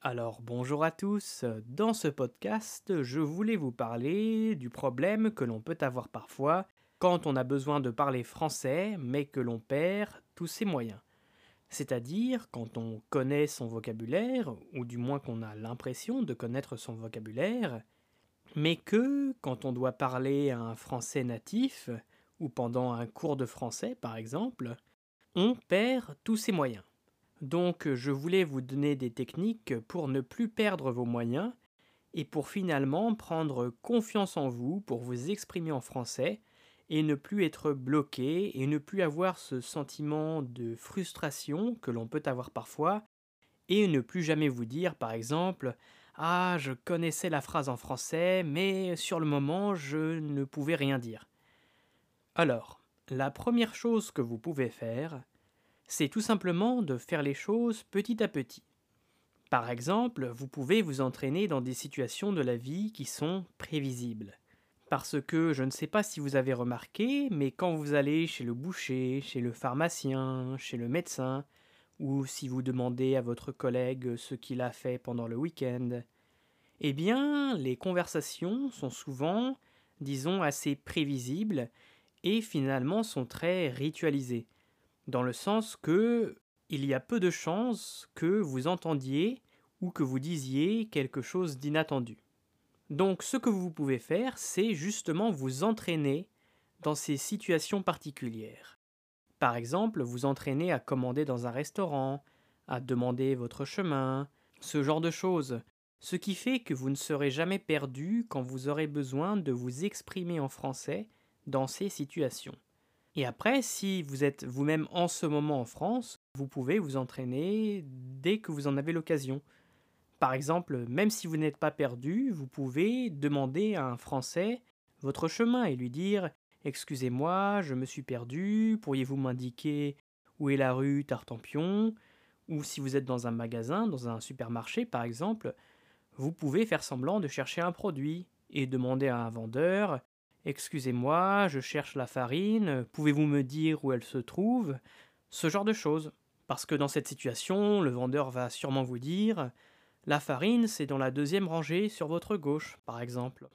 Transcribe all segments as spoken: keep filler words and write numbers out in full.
Alors bonjour à tous, dans ce podcast, je voulais vous parler du problème que l'on peut avoir parfois quand on a besoin de parler français mais que l'on perd tous ses moyens. C'est-à-dire quand on connaît son vocabulaire, ou du moins qu'on a l'impression de connaître son vocabulaire, mais que quand on doit parler un français natif, ou pendant un cours de français par exemple, on perd tous ses moyens. Donc je voulais vous donner des techniques pour ne plus perdre vos moyens et pour finalement prendre confiance en vous pour vous exprimer en français et ne plus être bloqué et ne plus avoir ce sentiment de frustration que l'on peut avoir parfois et ne plus jamais vous dire par exemple «Ah, je connaissais la phrase en français mais sur le moment je ne pouvais rien dire». Alors, la première chose que vous pouvez faire, c'est tout simplement de faire les choses petit à petit. Par exemple, vous pouvez vous entraîner dans des situations de la vie qui sont prévisibles. Parce que je ne sais pas si vous avez remarqué, mais quand vous allez chez le boucher, chez le pharmacien, chez le médecin, ou si vous demandez à votre collègue ce qu'il a fait pendant le week-end, eh bien, les conversations sont souvent, disons, assez prévisibles et finalement sont très ritualisées dans le sens que il y a peu de chances que vous entendiez ou que vous disiez quelque chose d'inattendu. Donc ce que vous pouvez faire, c'est justement vous entraîner dans ces situations particulières. Par exemple, vous entraîner à commander dans un restaurant, à demander votre chemin, ce genre de choses. Ce qui fait que vous ne serez jamais perdu quand vous aurez besoin de vous exprimer en français dans ces situations. Et après, si vous êtes vous-même en ce moment en France, vous pouvez vous entraîner dès que vous en avez l'occasion. Par exemple, même si vous n'êtes pas perdu, vous pouvez demander à un Français votre chemin et lui dire «Excusez-moi, je me suis perdu, pourriez-vous m'indiquer où est la rue Tartampion?» Ou si vous êtes dans un magasin, dans un supermarché par exemple, vous pouvez faire semblant de chercher un produit et demander à un vendeur «Excusez-moi, je cherche la farine, pouvez-vous me dire où elle se trouve?» Ce genre de choses. Parce que dans cette situation, le vendeur va sûrement vous dire «La farine, c'est dans la deuxième rangée sur votre gauche», par exemple.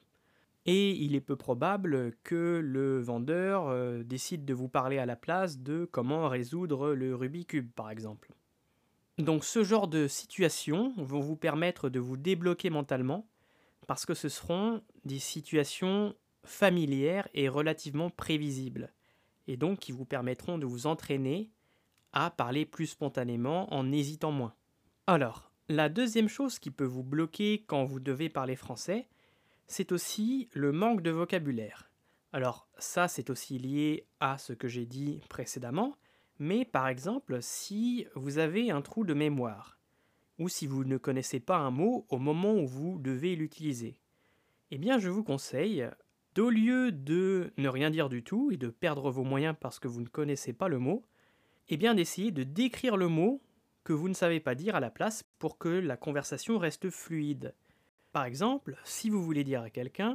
Et il est peu probable que le vendeur euh, décide de vous parler à la place de comment résoudre le Rubik's Cube, par exemple. Donc ce genre de situations vont vous permettre de vous débloquer mentalement parce que ce seront des situations familières et relativement prévisibles, et donc qui vous permettront de vous entraîner à parler plus spontanément en hésitant moins. Alors, la deuxième chose qui peut vous bloquer quand vous devez parler français, c'est aussi le manque de vocabulaire. Alors ça, c'est aussi lié à ce que j'ai dit précédemment, mais par exemple, si vous avez un trou de mémoire, ou si vous ne connaissez pas un mot au moment où vous devez l'utiliser, eh bien je vous conseille, d'au lieu de ne rien dire du tout et de perdre vos moyens parce que vous ne connaissez pas le mot, eh bien d'essayer de décrire le mot que vous ne savez pas dire à la place pour que la conversation reste fluide. Par exemple, si vous voulez dire à quelqu'un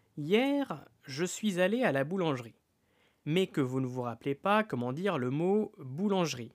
«Hier, je suis allé à la boulangerie», mais que vous ne vous rappelez pas comment dire le mot boulangerie,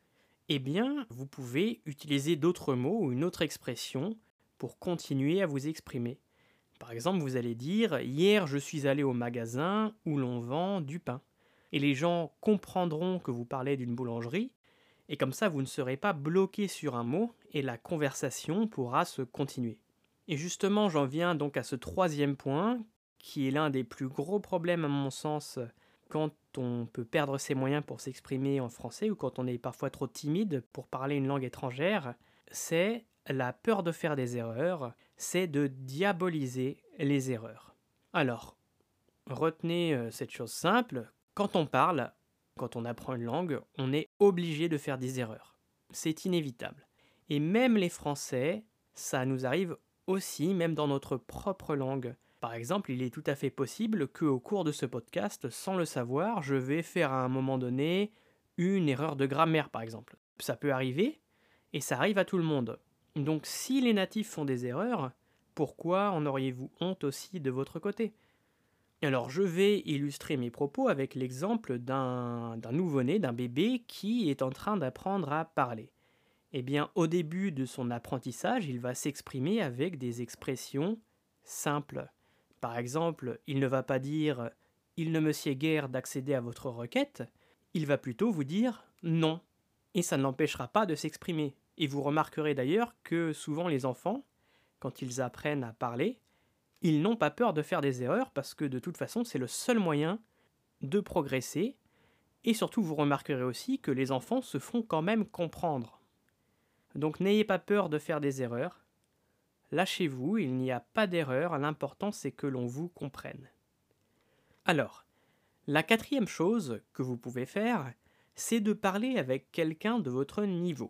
eh bien, vous pouvez utiliser d'autres mots ou une autre expression pour continuer à vous exprimer. Par exemple, vous allez dire «Hier, je suis allé au magasin où l'on vend du pain». Et les gens comprendront que vous parlez d'une boulangerie, et comme ça, vous ne serez pas bloqué sur un mot et la conversation pourra se continuer. Et justement, j'en viens donc à ce troisième point, qui est l'un des plus gros problèmes à mon sens quand on peut perdre ses moyens pour s'exprimer en français ou quand on est parfois trop timide pour parler une langue étrangère, c'est la peur de faire des erreurs, c'est de diaboliser les erreurs. Alors, retenez euh, cette chose simple, quand on parle, quand on apprend une langue, on est obligé de faire des erreurs. C'est inévitable. Et même les Français, ça nous arrive aussi, même dans notre propre langue. Par exemple, il est tout à fait possible qu'au cours de ce podcast, sans le savoir, je vais faire à un moment donné une erreur de grammaire, par exemple. Ça peut arriver, et ça arrive à tout le monde. Donc si les natifs font des erreurs, pourquoi en auriez-vous honte aussi de votre côté ? Alors je vais illustrer mes propos avec l'exemple d'un d'un nouveau-né, d'un bébé qui est en train d'apprendre à parler. Eh bien, au début de son apprentissage, il va s'exprimer avec des expressions simples. Par exemple, il ne va pas dire « Il ne me sied guère d'accéder à votre requête », il va plutôt vous dire « Non ». Et ça ne l'empêchera pas de s'exprimer. Et vous remarquerez d'ailleurs que souvent les enfants, quand ils apprennent à parler, ils n'ont pas peur de faire des erreurs parce que de toute façon, c'est le seul moyen de progresser. Et surtout, vous remarquerez aussi que les enfants se font quand même comprendre. Donc n'ayez pas peur de faire des erreurs. Lâchez-vous, il n'y a pas d'erreur, l'important c'est que l'on vous comprenne. Alors, la quatrième chose que vous pouvez faire, c'est de parler avec quelqu'un de votre niveau.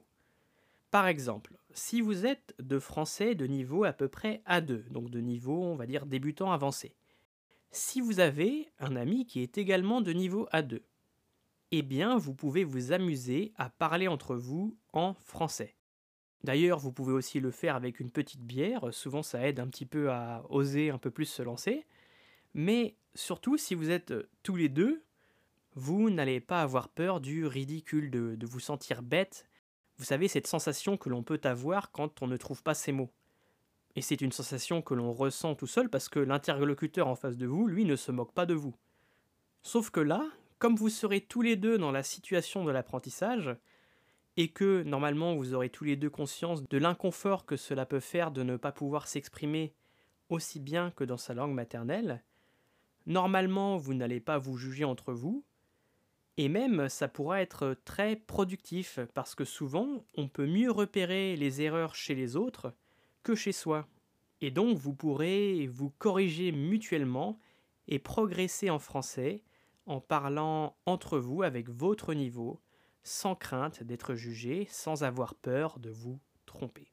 Par exemple, si vous êtes de français de niveau à peu près A deux, donc de niveau, on va dire, débutant avancé. Si vous avez un ami qui est également de niveau A deux, eh bien, vous pouvez vous amuser à parler entre vous en français. D'ailleurs, vous pouvez aussi le faire avec une petite bière, souvent ça aide un petit peu à oser un peu plus se lancer. Mais surtout, si vous êtes tous les deux, vous n'allez pas avoir peur du ridicule, de, de vous sentir bête. Vous savez, cette sensation que l'on peut avoir quand on ne trouve pas ses mots. Et c'est une sensation que l'on ressent tout seul parce que l'interlocuteur en face de vous, lui, ne se moque pas de vous. Sauf que là, comme vous serez tous les deux dans la situation de l'apprentissage, et que normalement vous aurez tous les deux conscience de l'inconfort que cela peut faire de ne pas pouvoir s'exprimer aussi bien que dans sa langue maternelle, normalement vous n'allez pas vous juger entre vous, et même ça pourra être très productif parce que souvent on peut mieux repérer les erreurs chez les autres que chez soi. Et donc vous pourrez vous corriger mutuellement et progresser en français en parlant entre vous avec votre niveau, sans crainte d'être jugé, sans avoir peur de vous tromper.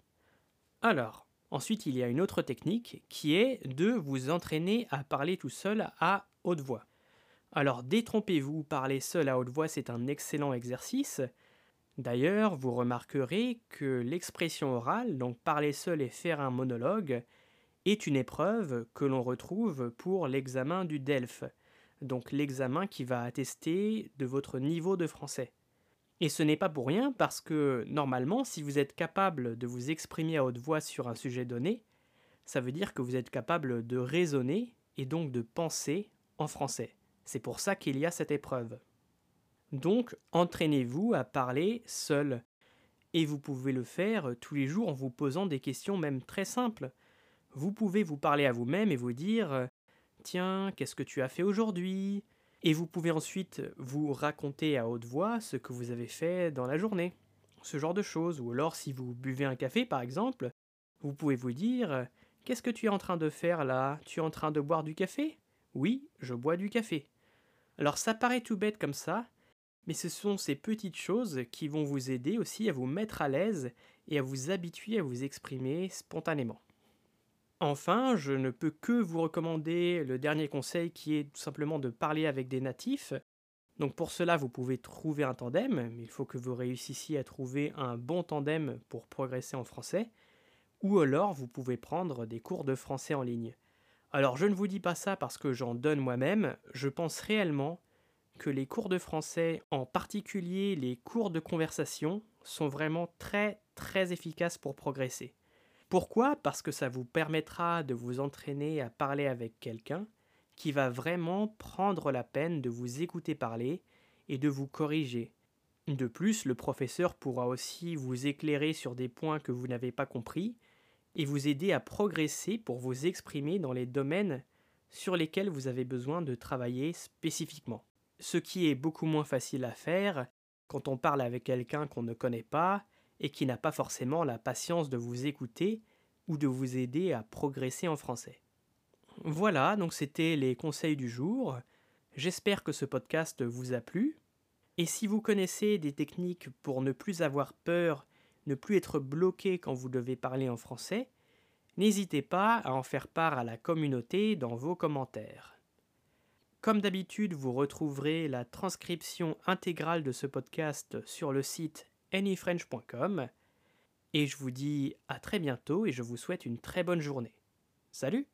Alors, ensuite il y a une autre technique qui est de vous entraîner à parler tout seul à haute voix. Alors détrompez-vous, parler seul à haute voix c'est un excellent exercice. D'ailleurs, vous remarquerez que l'expression orale, donc parler seul et faire un monologue, est une épreuve que l'on retrouve pour l'examen du D E L F, donc l'examen qui va attester de votre niveau de français. Et ce n'est pas pour rien parce que, normalement, si vous êtes capable de vous exprimer à haute voix sur un sujet donné, ça veut dire que vous êtes capable de raisonner et donc de penser en français. C'est pour ça qu'il y a cette épreuve. Donc, entraînez-vous à parler seul. Et vous pouvez le faire tous les jours en vous posant des questions même très simples. Vous pouvez vous parler à vous-même et vous dire « Tiens, qu'est-ce que tu as fait aujourd'hui ?» Et vous pouvez ensuite vous raconter à haute voix ce que vous avez fait dans la journée. Ce genre de choses. Ou alors si vous buvez un café par exemple, vous pouvez vous dire « Qu'est-ce que tu es en train de faire là? Tu es en train de boire du café? » « Oui, je bois du café. » Alors ça paraît tout bête comme ça, mais ce sont ces petites choses qui vont vous aider aussi à vous mettre à l'aise et à vous habituer à vous exprimer spontanément. Enfin, je ne peux que vous recommander le dernier conseil qui est tout simplement de parler avec des natifs. Donc pour cela, vous pouvez trouver un tandem, mais il faut que vous réussissiez à trouver un bon tandem pour progresser en français, ou alors vous pouvez prendre des cours de français en ligne. Alors je ne vous dis pas ça parce que j'en donne moi-même, je pense réellement que les cours de français, en particulier les cours de conversation, sont vraiment très très efficaces pour progresser. Pourquoi? Parce que ça vous permettra de vous entraîner à parler avec quelqu'un qui va vraiment prendre la peine de vous écouter parler et de vous corriger. De plus, le professeur pourra aussi vous éclairer sur des points que vous n'avez pas compris et vous aider à progresser pour vous exprimer dans les domaines sur lesquels vous avez besoin de travailler spécifiquement. Ce qui est beaucoup moins facile à faire quand on parle avec quelqu'un qu'on ne connaît pas et qui n'a pas forcément la patience de vous écouter ou de vous aider à progresser en français. Voilà, donc c'était les conseils du jour. J'espère que ce podcast vous a plu. Et si vous connaissez des techniques pour ne plus avoir peur, ne plus être bloqué quand vous devez parler en français, n'hésitez pas à en faire part à la communauté dans vos commentaires. Comme d'habitude, vous retrouverez la transcription intégrale de ce podcast sur le site any french point com. Et je vous dis à très bientôt et je vous souhaite une très bonne journée. Salut!